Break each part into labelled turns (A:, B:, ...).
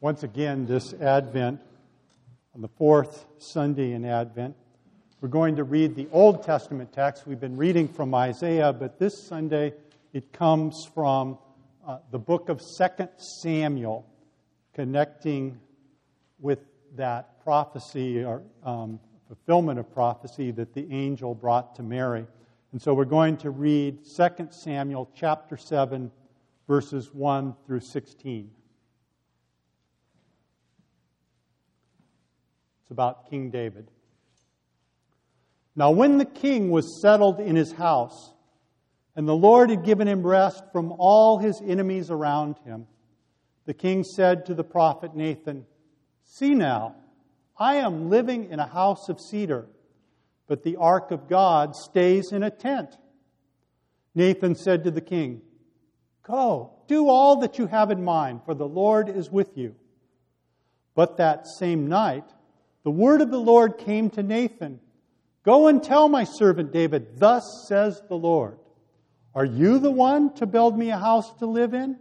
A: Once again, this Advent, on the fourth Sunday in Advent, we're going to read the Old Testament text. We've been reading from Isaiah, but this Sunday it comes from the book of 2 Samuel, connecting with that prophecy or fulfillment of prophecy that the angel brought to Mary. And so we're going to read 2 Samuel chapter 7, verses 1 through 16. It's about King David. Now when the king was settled in his house, and the Lord had given him rest from all his enemies around him, the king said to the prophet Nathan, "See now, I am living in a house of cedar, but the ark of God stays in a tent." Nathan said to the king, "Go, do all that you have in mind, for the Lord is with you." But that same night, the word of the Lord came to Nathan, "Go and tell my servant David, thus says the Lord, are you the one to build me a house to live in?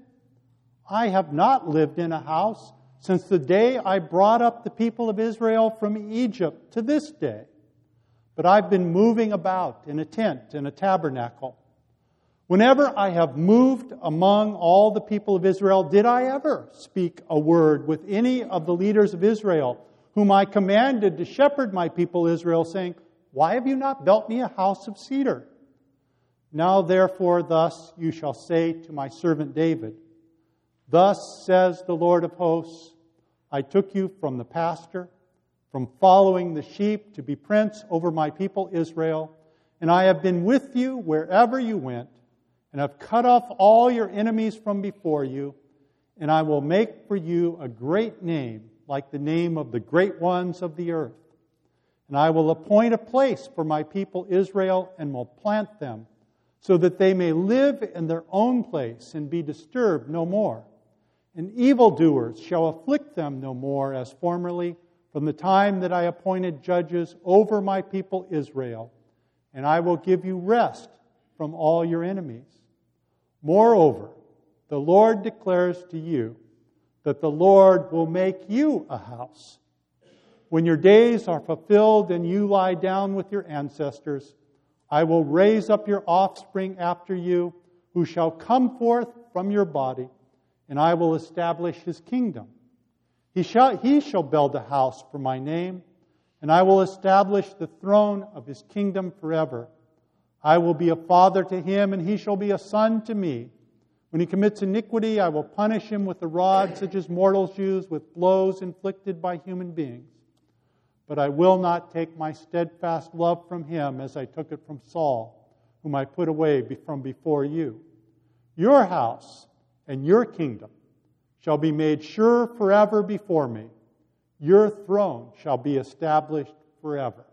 A: I have not lived in a house since the day I brought up the people of Israel from Egypt to this day. But I've been moving about in a tent and a tabernacle. Whenever I have moved among all the people of Israel, did I ever speak a word with any of the leaders of Israel, whom I commanded to shepherd my people Israel, saying, 'Why have you not built me a house of cedar?' Now therefore thus you shall say to my servant David, 'Thus says the Lord of hosts, I took you from the pasture, from following the sheep to be prince over my people Israel, and I have been with you wherever you went, and have cut off all your enemies from before you, and I will make for you a great name, like the name of the great ones of the earth. And I will appoint a place for my people Israel, and will plant them, so that they may live in their own place and be disturbed no more. And evildoers shall afflict them no more as formerly, from the time that I appointed judges over my people Israel. And I will give you rest from all your enemies. Moreover, the Lord declares to you that the Lord will make you a house. When your days are fulfilled and you lie down with your ancestors, I will raise up your offspring after you, who shall come forth from your body, and I will establish his kingdom. He shall build a house for my name, and I will establish the throne of his kingdom forever. I will be a father to him, and he shall be a son to me. When he commits iniquity, I will punish him with a rod such as mortals use, with blows inflicted by human beings. But I will not take my steadfast love from him as I took it from Saul, whom I put away from before you. Your house and your kingdom shall be made sure forever before me. Your throne shall be established forever."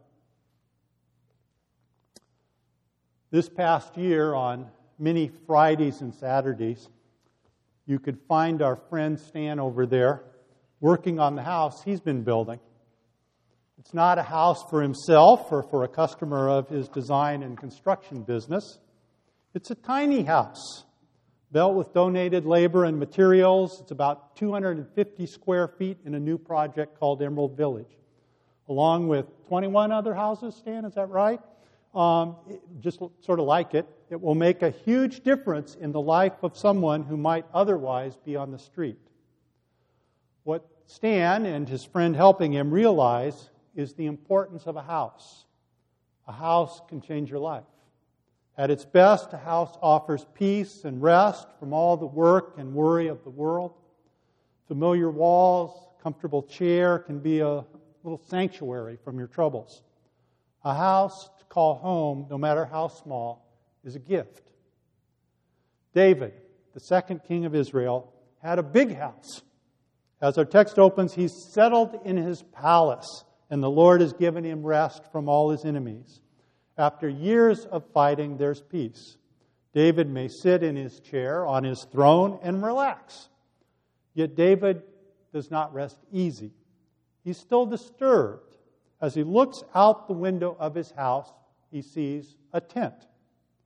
A: This past year, on many Fridays and Saturdays, you could find our friend Stan over there working on the house he's been building. It's not a house for himself or for a customer of his design and construction business. It's a tiny house built with donated labor and materials. It's about 250 square feet in a new project called Emerald Village, along with 21 other houses. Stan, is that right? Just sort of like it. It will make a huge difference in the life of someone who might otherwise be on the street. What Stan and his friend helping him realize is the importance of a house. A house can change your life. At its best, a house offers peace and rest from all the work and worry of the world. Familiar walls, comfortable chair can be a little sanctuary from your troubles. A house to call home, no matter how small, is a gift. David, the second king of Israel, had a big house. As our text opens, he's settled in his palace, and the Lord has given him rest from all his enemies. After years of fighting, there's peace. David may sit in his chair on his throne and relax. Yet David does not rest easy. He's still disturbed. As he looks out the window of his house, he sees a tent.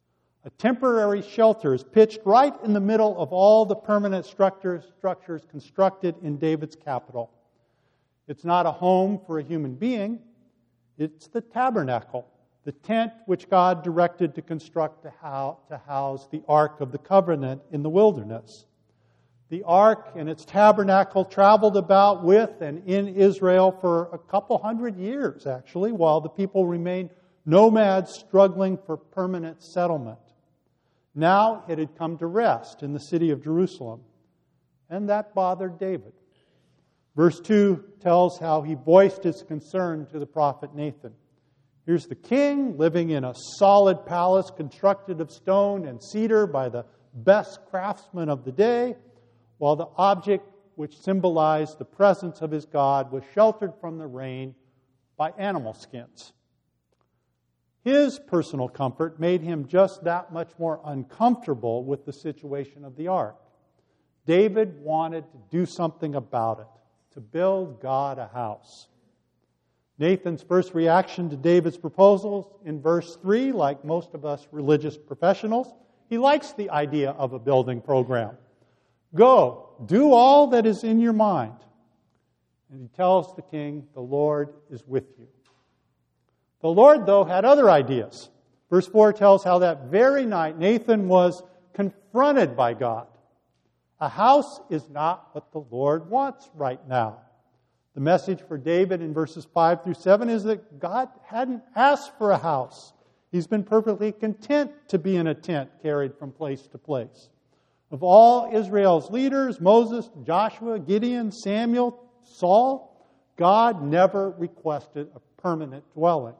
A: A temporary shelter is pitched right in the middle of all the permanent structures constructed in David's capital. It's not a home for a human being. It's the tabernacle, the tent which God directed to construct to house the Ark of the Covenant in the wilderness. The Ark and its tabernacle traveled about with and in Israel for a couple hundred years, actually, while the people remained nomads struggling for permanent settlement. Now it had come to rest in the city of Jerusalem, and that bothered David. Verse 2 tells how he voiced his concern to the prophet Nathan. Here's the king living in a solid palace constructed of stone and cedar by the best craftsmen of the day, while the object which symbolized the presence of his God was sheltered from the rain by animal skins. His personal comfort made him just that much more uncomfortable with the situation of the ark. David wanted to do something about it, to build God a house. Nathan's first reaction to David's proposals in verse 3, like most of us religious professionals, he likes the idea of a building program. Go, do all that is in your mind. And he tells the king, the Lord is with you. The Lord, though, had other ideas. Verse 4 tells how that very night Nathan was confronted by God. A house is not what the Lord wants right now. The message for David in verses 5 through 7 is that God hadn't asked for a house. He's been perfectly content to be in a tent carried from place to place. Of all Israel's leaders, Moses, Joshua, Gideon, Samuel, Saul, God never requested a permanent dwelling.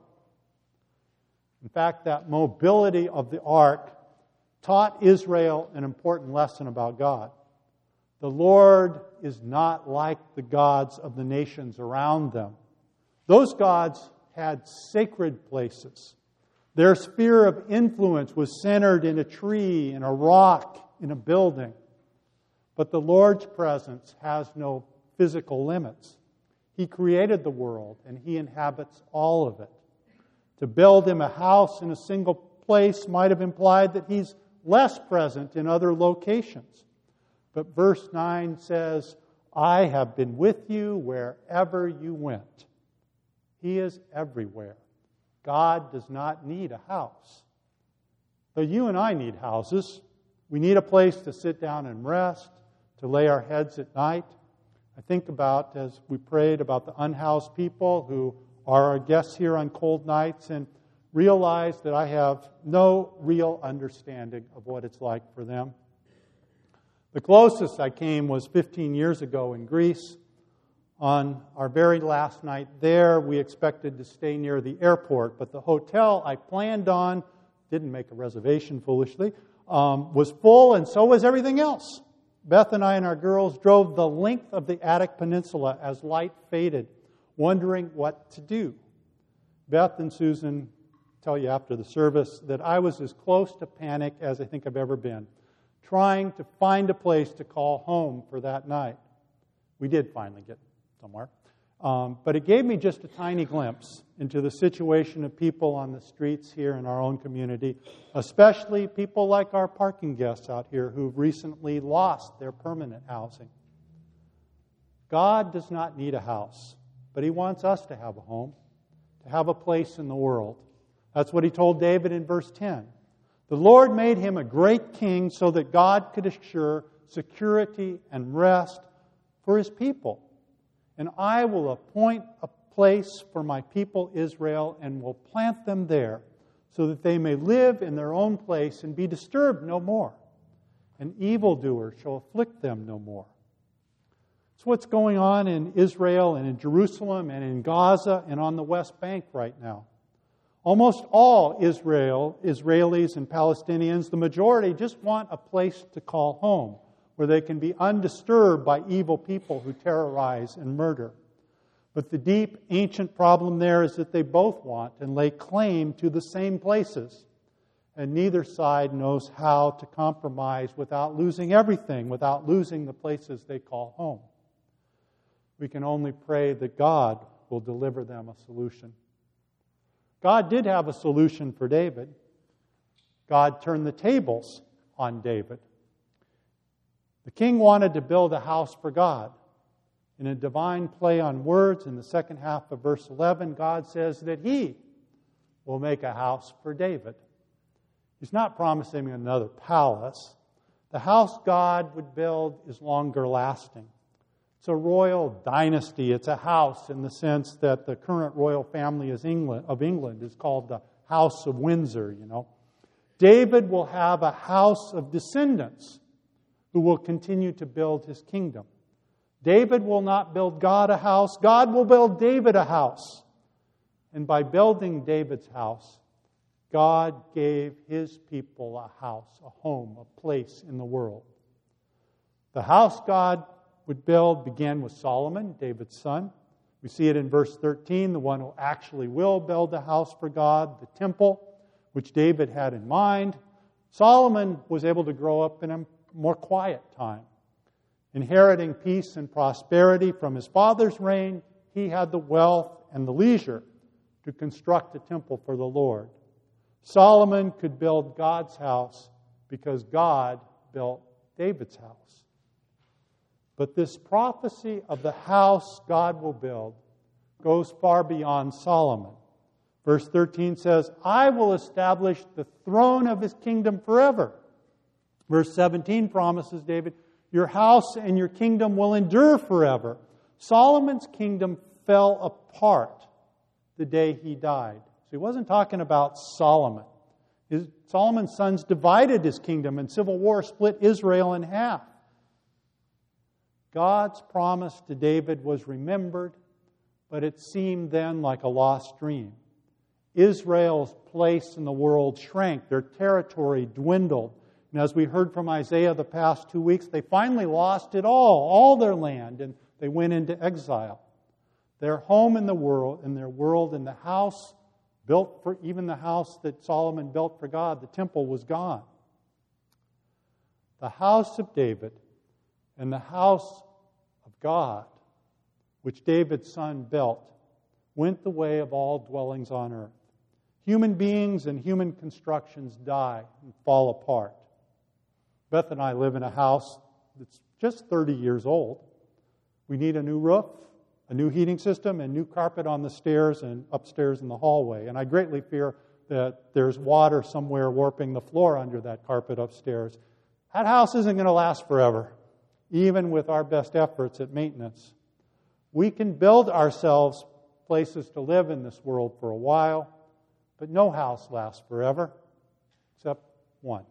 A: In fact, that mobility of the ark taught Israel an important lesson about God. The Lord is not like the gods of the nations around them. Those gods had sacred places. Their sphere of influence was centered in a tree, in a rock, in a building. But the Lord's presence has no physical limits. He created the world, and He inhabits all of it. To build Him a house in a single place might have implied that He's less present in other locations. But verse 9 says, I have been with you wherever you went. He is everywhere. God does not need a house. Though you and I need houses. We need a place to sit down and rest, to lay our heads at night. I think about, as we prayed, about the unhoused people who are our guests here on cold nights, and realize that I have no real understanding of what it's like for them. The closest I came was 15 years ago in Greece. On our very last night there, we expected to stay near the airport, but the hotel I planned on, didn't make a reservation foolishly, was full, and so was everything else. Beth and I and our girls drove the length of the Attic Peninsula as light faded, wondering what to do. Beth and Susan tell you after the service that I was as close to panic as I think I've ever been, trying to find a place to call home for that night. We did finally get somewhere. But it gave me just a tiny glimpse into the situation of people on the streets here in our own community, especially people like our parking guests out here who've recently lost their permanent housing. God does not need a house, but He wants us to have a home, to have a place in the world. That's what He told David in verse 10. The Lord made him a great king so that God could assure security and rest for His people. And I will appoint a place for my people Israel and will plant them there so that they may live in their own place and be disturbed no more. An evildoer shall afflict them no more. It's what's going on in Israel and in Jerusalem and in Gaza and on the West Bank right now. Almost all Israelis and Palestinians, the majority, just want a place to call home, where they can be undisturbed by evil people who terrorize and murder. But the deep, ancient problem there is that they both want and lay claim to the same places. And neither side knows how to compromise without losing everything, without losing the places they call home. We can only pray that God will deliver them a solution. God did have a solution for David. God turned the tables on David. The king wanted to build a house for God. In a divine play on words, in the second half of verse 11, God says that He will make a house for David. He's not promising him another palace. The house God would build is longer lasting. It's a royal dynasty. It's a house in the sense that the current royal family of England is called the House of Windsor, David will have a house of descendants who will continue to build his kingdom. David will not build God a house. God will build David a house. And by building David's house, God gave His people a house, a home, a place in the world. The house God would build began with Solomon, David's son. We see it in verse 13, the one who actually will build a house for God, the temple, which David had in mind. Solomon was able to grow up in a more quiet time. Inheriting peace and prosperity from his father's reign, he had the wealth and the leisure to construct a temple for the Lord. Solomon could build God's house because God built David's house. But this prophecy of the house God will build goes far beyond Solomon. Verse 13 says, I will establish the throne of His kingdom forever. Verse 17 promises David, your house and your kingdom will endure forever. Solomon's kingdom fell apart the day he died. So he wasn't talking about Solomon. Solomon's sons divided his kingdom, and civil war split Israel in half. God's promise to David was remembered, but it seemed then like a lost dream. Israel's place in the world shrank. Their territory dwindled. And as we heard from Isaiah the past 2 weeks, they finally lost it all their land, and they went into exile. Their home in the world, in the house built for, even the house that Solomon built for God, the temple was gone. The house of David and the house of God, which David's son built, went the way of all dwellings on earth. Human beings and human constructions die and fall apart. Beth and I live in a house that's just 30 years old. We need a new roof, a new heating system, and new carpet on the stairs and upstairs in the hallway. And I greatly fear that there's water somewhere warping the floor under that carpet upstairs. That house isn't going to last forever, even with our best efforts at maintenance. We can build ourselves places to live in this world for a while, but no house lasts forever, except one.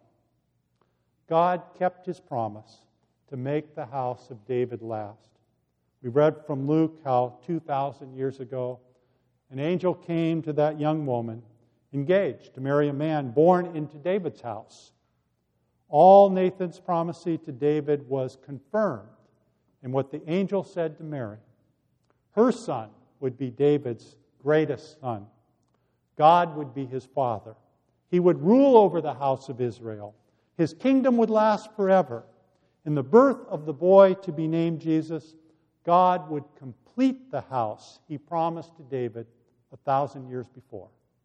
A: God kept His promise to make the house of David last. We read from Luke how 2,000 years ago, an angel came to that young woman, engaged to marry a man born into David's house. All Nathan's prophecy to David was confirmed in what the angel said to Mary. Her son would be David's greatest son. God would be his father. He would rule over the house of Israel. His kingdom would last forever. In the birth of the boy to be named Jesus, God would complete the house He promised to David 1,000 years before.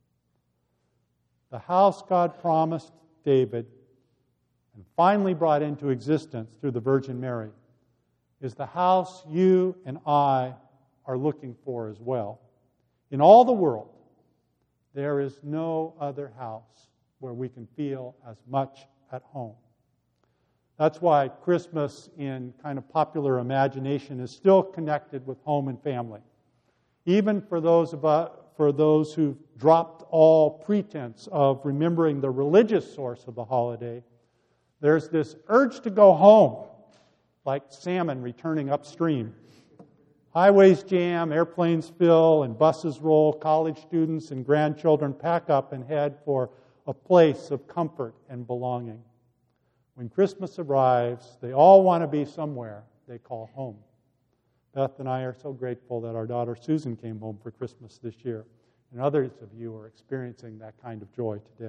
A: The house God promised David and finally brought into existence through the Virgin Mary is the house you and I are looking for as well. In all the world, there is no other house where we can feel as much at home. That's why Christmas in kind of popular imagination is still connected with home and family. Even for those who've dropped all pretense of remembering the religious source of the holiday, there's this urge to go home, like salmon returning upstream. Highways jam, airplanes fill, and buses roll. College students and grandchildren pack up and head for a place of comfort and belonging. When Christmas arrives, they all want to be somewhere they call home. Beth and I are so grateful that our daughter Susan came home for Christmas this year, and others of you are experiencing that kind of joy today.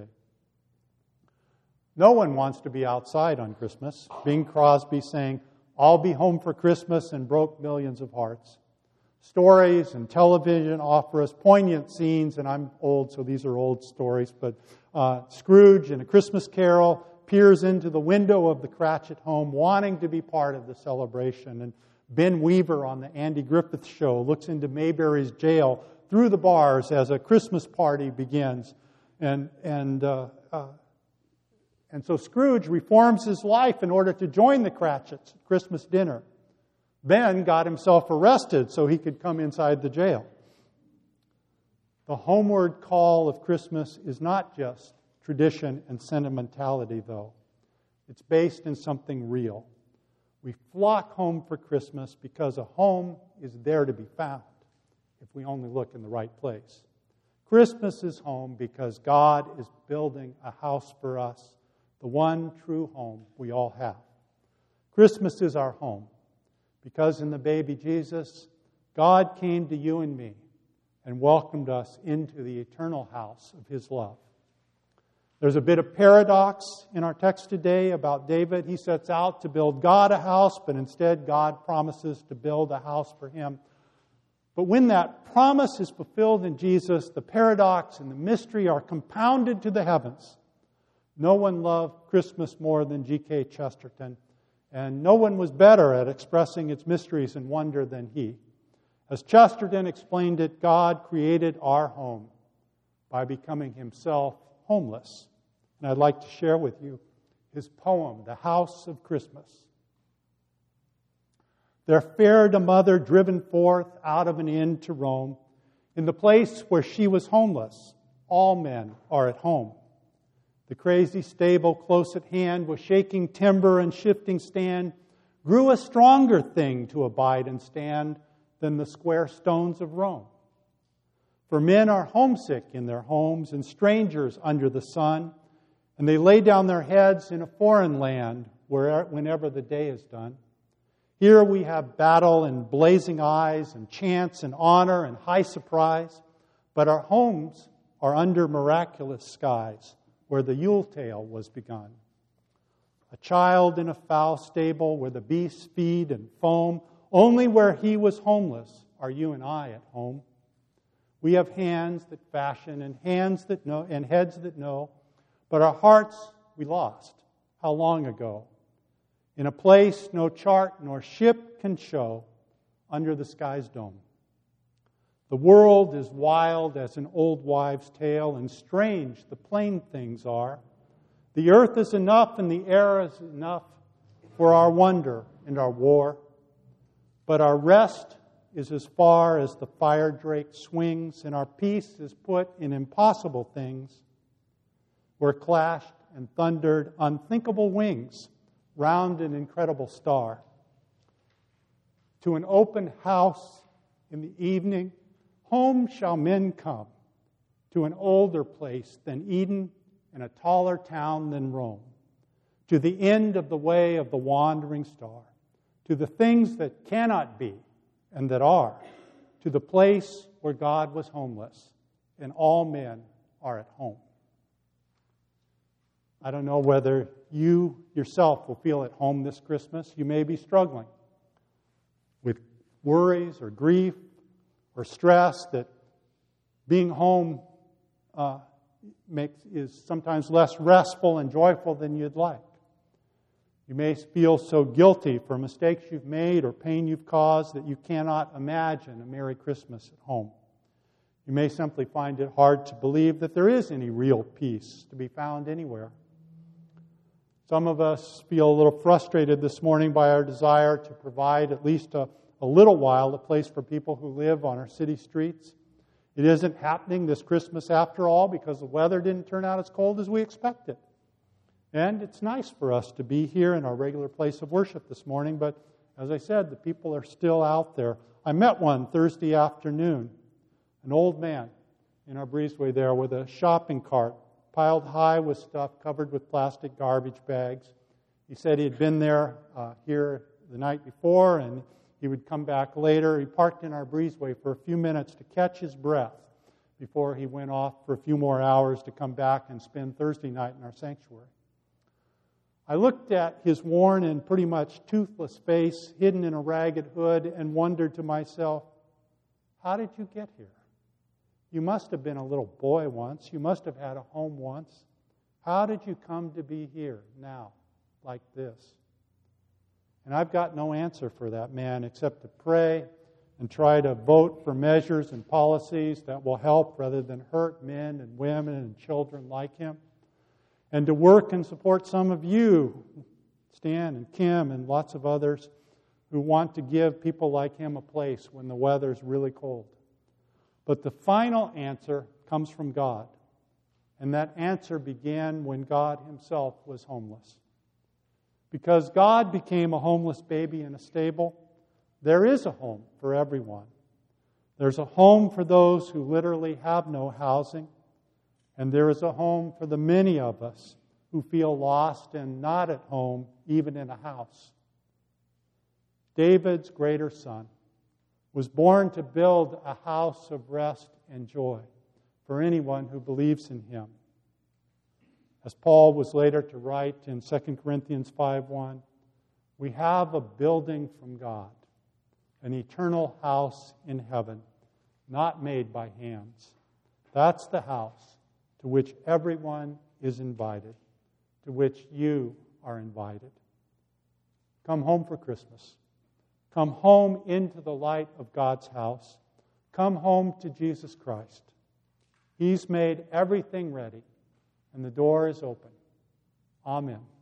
A: No one wants to be outside on Christmas. Bing Crosby sang, "I'll be home for Christmas," and broke millions of hearts. Stories and television offer us poignant scenes, and I'm old, so these are old stories, but Scrooge in A Christmas Carol peers into the window of the Cratchit home wanting to be part of the celebration. And Ben Weaver on the Andy Griffith Show looks into Mayberry's jail through the bars as a Christmas party begins. And so Scrooge reforms his life in order to join the Cratchits at Christmas dinner. Ben got himself arrested so he could come inside the jail. The homeward call of Christmas is not just tradition and sentimentality, though. It's based in something real. We flock home for Christmas because a home is there to be found if we only look in the right place. Christmas is home because God is building a house for us, the one true home we all have. Christmas is our home because in the baby Jesus, God came to you and me and welcomed us into the eternal house of His love. There's a bit of paradox in our text today about David. He sets out to build God a house, but instead God promises to build a house for him. But when that promise is fulfilled in Jesus, the paradox and the mystery are compounded to the heavens. No one loved Christmas more than G.K. Chesterton, and no one was better at expressing its mysteries and wonder than he. As Chesterton explained it, God created our home by becoming Himself homeless. And I'd like to share with you his poem, The House of Christmas. There fared a mother driven forth out of an inn to roam. In the place where she was homeless, all men are at home. The crazy stable close at hand, with shaking timber and shifting stand, grew a stronger thing to abide and stand than the square stones of Rome. For men are homesick in their homes and strangers under the sun, and they lay down their heads in a foreign land whenever the day is done. Here we have battle and blazing eyes and chance and honor and high surprise, but our homes are under miraculous skies where the Yule tale was begun. A child in a foul stable where the beasts feed and foam, only where he was homeless are you and I at home. We have hands that fashion and hands that know and heads that know, but our hearts we lost. How long ago? In a place no chart nor ship can show, under the sky's dome. The world is wild as an old wives' tale, and strange the plain things are. The earth is enough and the air is enough for our wonder and our war. But our rest is as far as the fire drake swings, and our peace is put in impossible things, where clashed and thundered unthinkable wings round an incredible star. To an open house in the evening, home shall men come, to an older place than Eden and a taller town than Rome, to the end of the way of the wandering star, to the things that cannot be and that are, to the place where God was homeless and all men are at home. I don't know whether you yourself will feel at home this Christmas. You may be struggling with worries or grief or stress that being home is sometimes less restful and joyful than you'd like. You may feel so guilty for mistakes you've made or pain you've caused that you cannot imagine a Merry Christmas at home. You may simply find it hard to believe that there is any real peace to be found anywhere. Some of us feel a little frustrated this morning by our desire to provide at least a little while a place for people who live on our city streets. It isn't happening this Christmas after all because the weather didn't turn out as cold as we expected. And it's nice for us to be here in our regular place of worship this morning, but as I said, the people are still out there. I met one Thursday afternoon, an old man in our breezeway there with a shopping cart piled high with stuff covered with plastic garbage bags. He said he had been there here the night before and he would come back later. He parked in our breezeway for a few minutes to catch his breath before he went off for a few more hours to come back and spend Thursday night in our sanctuary. I looked at his worn and pretty much toothless face hidden in a ragged hood and wondered to myself, How did you get here? You must have been a little boy once. You must have had a home once. How did you come to be here now, like this? And I've got no answer for that man except to pray and try to vote for measures and policies that will help rather than hurt men and women and children like him. And to work and support some of you, Stan and Kim and lots of others, who want to give people like him a place when the weather's really cold. But the final answer comes from God. And that answer began when God himself was homeless. Because God became a homeless baby in a stable, there is a home for everyone. There's a home for those who literally have no housing, and there is a home for the many of us who feel lost and not at home, even in a house. David's greater son was born to build a house of rest and joy for anyone who believes in him. As Paul was later to write in 2 Corinthians 5:1, we have a building from God, an eternal house in heaven, not made by hands. That's the house to which everyone is invited, to which you are invited. Come home for Christmas. Come home into the light of God's house. Come home to Jesus Christ. He's made everything ready, and the door is open. Amen.